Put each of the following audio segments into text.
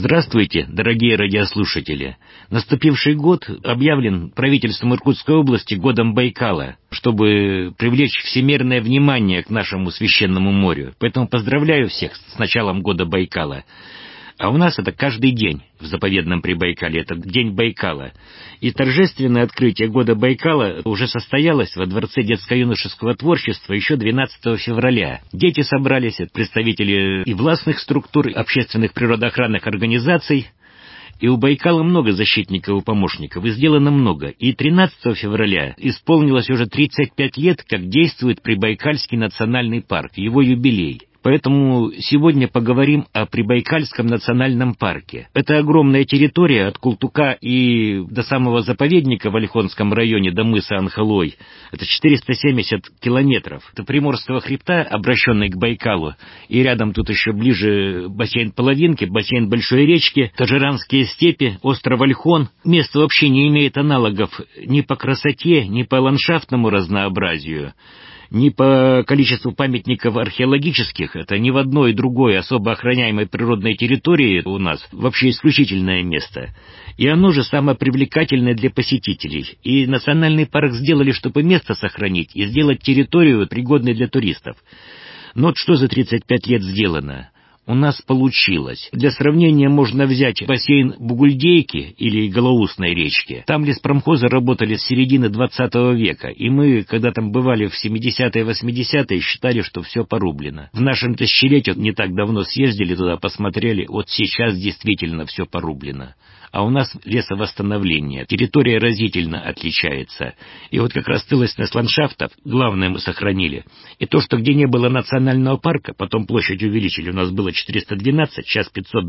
Здравствуйте, дорогие радиослушатели! Наступивший год объявлен правительством Иркутской области годом Байкала, чтобы привлечь всемирное внимание к нашему священному морю. Поэтому поздравляю всех с началом года Байкала. А у нас это каждый день в заповедном Прибайкале, это День Байкала. И торжественное открытие года Байкала уже состоялось во Дворце детско-юношеского творчества еще 12 февраля. Дети собрались, представители и властных структур, и общественных природоохранных организаций. И у Байкала много защитников и помощников, и сделано много. И 13 февраля исполнилось уже 35 лет, как действует Прибайкальский национальный парк, его юбилей. Поэтому сегодня поговорим о Прибайкальском национальном парке. Это огромная территория от Култука и до самого заповедника в Ольхонском районе, до мыса Анхалой. Это 470 километров. Это Приморского хребта, обращенный к Байкалу. И рядом тут еще ближе бассейн Половинки, бассейн Большой речки, Тажиранские степи, остров Ольхон. Место вообще не имеет аналогов ни по красоте, ни по ландшафтному разнообразию, ни по количеству памятников археологических. Это ни в одной другой особо охраняемой природной территории у нас вообще исключительное место. И оно же самое привлекательное для посетителей. И национальный парк сделали, чтобы место сохранить и сделать территорию пригодной для туристов. Но вот что за 35 лет сделано? У нас получилось. Для сравнения можно взять бассейн Бугульдейки или Голоусной речки. Там леспромхозы работали с середины 20 века, и мы, когда там бывали в 70-е, 80-е, считали, что все порублено. В нашем тысячелетии не так давно съездили туда, посмотрели, вот сейчас действительно все порублено. А у нас лесовосстановление. Территория разительно отличается. И вот как раз целостность ландшафтов, главное, мы сохранили. И то, что где не было национального парка, потом площадь увеличили, у нас было 412, сейчас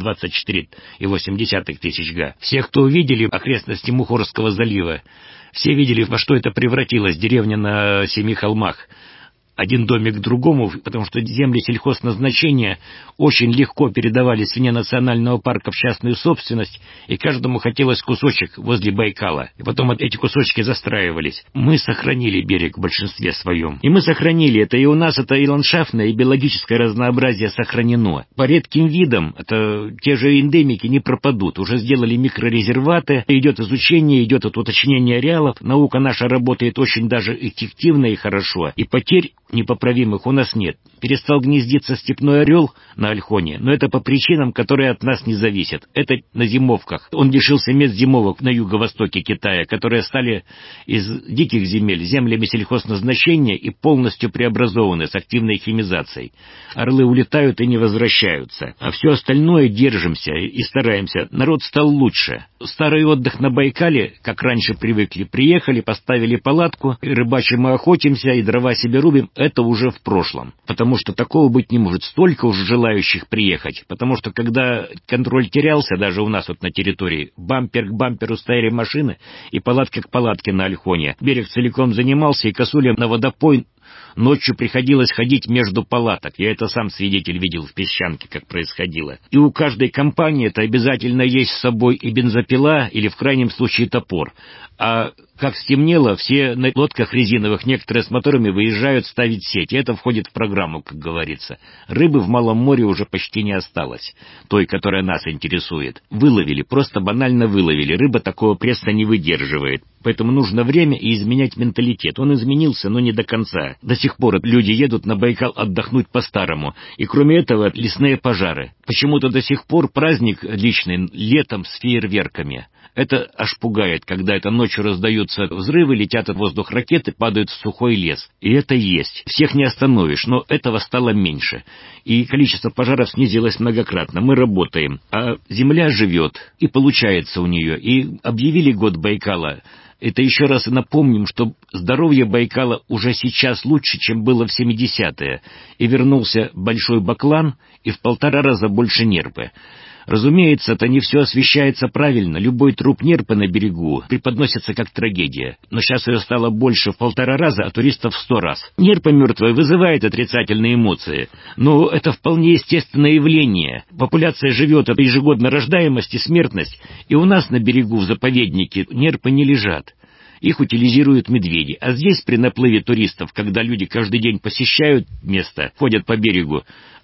524,8 тысяч га. Все, кто увидели окрестности Мухорского залива, все видели, во что это превратилось, деревня на 7 холмах. Один домик к другому, потому что земли сельхозназначения очень легко передавались вне национального парка в частную собственность, и каждому хотелось кусочек возле Байкала. И потом эти кусочки застраивались. Мы сохранили берег в большинстве своем. И мы сохранили это, и у нас это и ландшафтное, и биологическое разнообразие сохранено. По редким видам, это те же эндемики не пропадут. Уже сделали микрорезерваты, идет изучение, идет уточнение ареалов. Наука наша работает очень даже эффективно и хорошо. И потерь непоправимых у нас нет. Перестал гнездиться степной орел на Ольхоне, но это по причинам, которые от нас не зависят. Это на зимовках. Он лишился мест зимовок на юго-востоке Китая, которые стали из диких земель землями сельхозназначения и полностью преобразованы с активной химизацией. Орлы улетают и не возвращаются. А все остальное держимся и стараемся. Народ стал лучше. Старый отдых на Байкале, как раньше привыкли, приехали, поставили палатку, и рыбачим и охотимся, и дрова себе рубим, это уже в прошлом. Потому что такого быть не может. Столько уже желающих приехать. Потому что когда контроль терялся, даже у нас вот на территории, бампер к бамперу стояли машины, и палатка к палатке на Ольхоне. Берег целиком занимался, и косулям на водопой ночью приходилось ходить между палаток. Я это сам свидетель видел в Песчанке, как происходило. И у каждой компании это обязательно есть с собой и бензопила, или в крайнем случае топор. А как стемнело, все на лодках резиновых, некоторые с моторами, выезжают ставить сеть. И это входит в программу, как говорится. Рыбы в Малом море уже почти не осталось. Той, которая нас интересует. Выловили, просто банально выловили. Рыба такого пресса не выдерживает. Поэтому нужно время и изменять менталитет. Он изменился, но не до конца. До сих пор люди едут на Байкал отдохнуть по-старому. И кроме этого, лесные пожары. Почему-то до сих пор праздник личный летом с фейерверками. Это аж пугает, когда это ночью раздаются взрывы, летят в воздух ракеты, падают в сухой лес. И это есть. Всех не остановишь, но этого стало меньше. И количество пожаров снизилось многократно. Мы работаем, а земля живет, и получается у нее. И объявили год Байкала. Это еще раз напомним, что здоровье Байкала уже сейчас лучше, чем было в 70-е. И вернулся большой баклан, и в 1,5 раза больше нерпы. Разумеется, это не все освещается правильно. Любой труп нерпы на берегу преподносится как трагедия. Но сейчас ее стало больше в 1,5 раза, а туристов в 100 раз. Нерпа мертвая вызывает отрицательные эмоции. Но это вполне естественное явление. Популяция живет, это ежегодно рождаемость и смертность. И у нас на берегу в заповеднике нерпы не лежат. Их утилизируют медведи. А здесь при наплыве туристов, когда люди каждый день посещают место, ходят по берегу,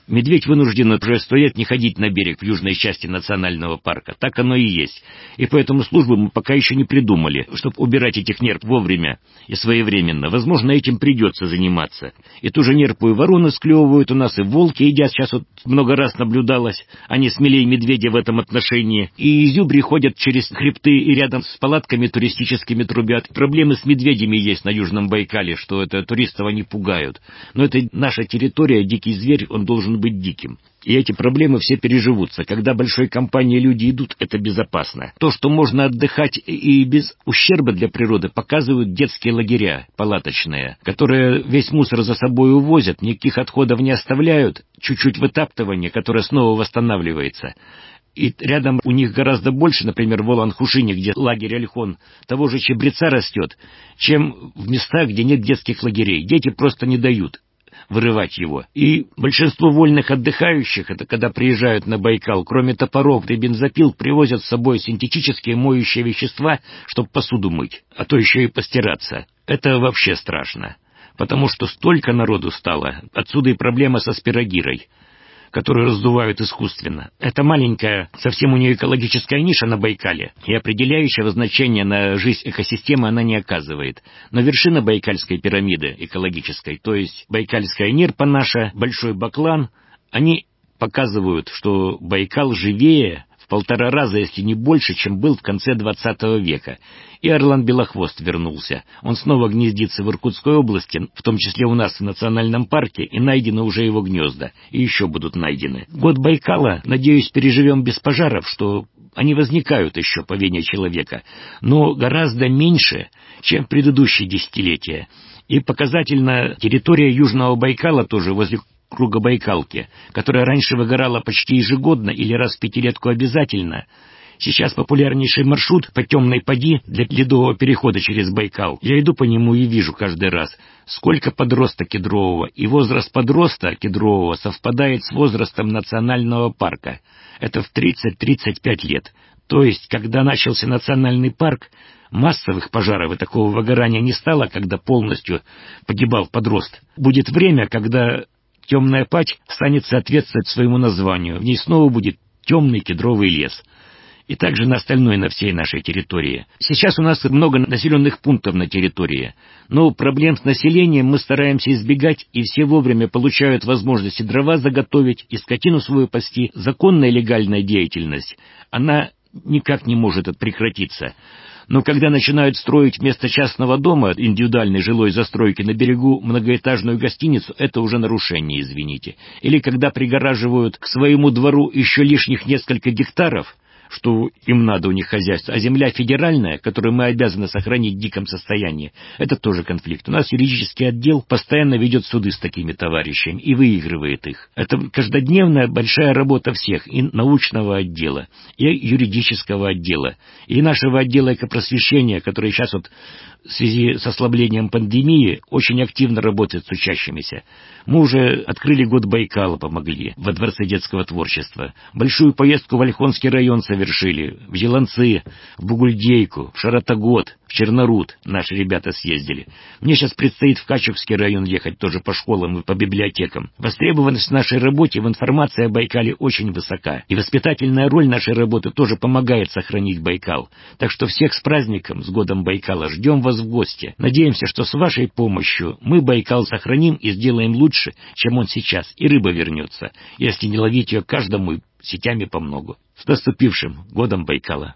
Медведь вынужден уже 100 лет не ходить на берег в южной части национального парка. Так оно и есть. И поэтому службу мы пока еще не придумали, чтобы убирать этих нерп вовремя и своевременно. Возможно, этим придется заниматься. И ту же нерпу и вороны склевывают у нас, и волки едят. Сейчас вот много раз наблюдалось. Они смелее медведя в этом отношении. И зюбри ходят через хребты и рядом с палатками туристическими трубят. Проблемы с медведями есть на Южном Байкале, что это туристов они пугают. Но это наша территория, дикий зверь, он должен быть диким. И эти проблемы все переживутся. Когда большой компанией люди идут, это безопасно. То, что можно отдыхать и без ущерба для природы, показывают детские лагеря палаточные, которые весь мусор за собой увозят, никаких отходов не оставляют, чуть-чуть вытаптывания, которое снова восстанавливается. И рядом у них гораздо больше, например, в Олан-Хушине, где лагерь Ольхон, того же чабреца растет, чем в местах, где нет детских лагерей. Дети просто не дают вырывать его. И большинство вольных отдыхающих, это когда приезжают на Байкал, кроме топоров и бензопил, привозят с собой синтетические моющие вещества, чтобы посуду мыть, а то еще и постираться. Это вообще страшно, потому что столько народу стало. Отсюда и проблема со спирогирой, которую раздувают искусственно. Это маленькая, совсем у нее экологическая ниша на Байкале, и определяющего значения на жизнь экосистемы она не оказывает. Но вершина Байкальской пирамиды экологической, то есть Байкальская нерпа наша, Большой Баклан, они показывают, что Байкал живее в 1,5 раза, если не больше, чем был в конце 20 века. И орлан Белохвост вернулся. Он снова гнездится в Иркутской области, в том числе у нас в национальном парке, и найдены уже его гнезда, и еще будут найдены. Год Байкала, надеюсь, переживем без пожаров, что они возникают еще по вине человека, но гораздо меньше, чем предыдущие десятилетия. И показательно территория Южного Байкала тоже возле круга Байкалки, которая раньше выгорала почти ежегодно или раз в 5-летку обязательно. Сейчас популярнейший маршрут по темной поди для ледового перехода через Байкал. Я иду по нему и вижу каждый раз, сколько подроста кедрового, и возраст подроста кедрового совпадает с возрастом национального парка. Это в 30-35 лет. То есть, когда начался национальный парк, массовых пожаров и такого выгорания не стало, когда полностью погибал подрост. Будет время, когда темная падь станет соответствовать своему названию. В ней снова будет темный кедровый лес. И также на остальной, на всей нашей территории. Сейчас у нас много населенных пунктов на территории, но проблем с населением мы стараемся избегать, и все вовремя получают возможности дрова заготовить и скотину свою пасти. Законная легальная деятельность, она никак не может прекратиться. Но когда начинают строить вместо частного дома, индивидуальной жилой застройки на берегу, многоэтажную гостиницу, это уже нарушение, извините. Или когда пригораживают к своему двору еще лишних несколько гектаров, что им надо, у них хозяйство, а земля федеральная, которую мы обязаны сохранить в диком состоянии, это тоже конфликт. У нас юридический отдел постоянно ведет суды с такими товарищами и выигрывает их. Это каждодневная большая работа всех, и научного отдела, и юридического отдела, и нашего отдела экопросвещения, который сейчас вот в связи с ослаблением пандемии очень активно работает с учащимися. Мы уже открыли год Байкала, помогли во Дворце детского творчества. Большую поездку в Ольхонский район совершили, в Еланцы, в Бугульдейку, в Шаратогод, в Чернорут наши ребята съездили. Мне сейчас предстоит в Качевский район ехать тоже по школам и по библиотекам. Востребованность в нашей работе в информации о Байкале очень высока. И воспитательная роль нашей работы тоже помогает сохранить Байкал. Так что всех с праздником, с годом Байкала, ждем вас в гости. Надеемся, что с вашей помощью мы Байкал сохраним и сделаем лучше, чем он сейчас, и рыба вернется, если не ловить ее каждому сетями помногу. С наступившим годом Байкала!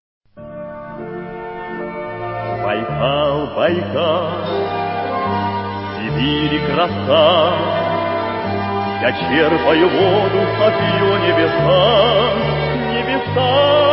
Байкал, Байкал, Сибирь краса, я черпаю воду от ее небеса, небеса.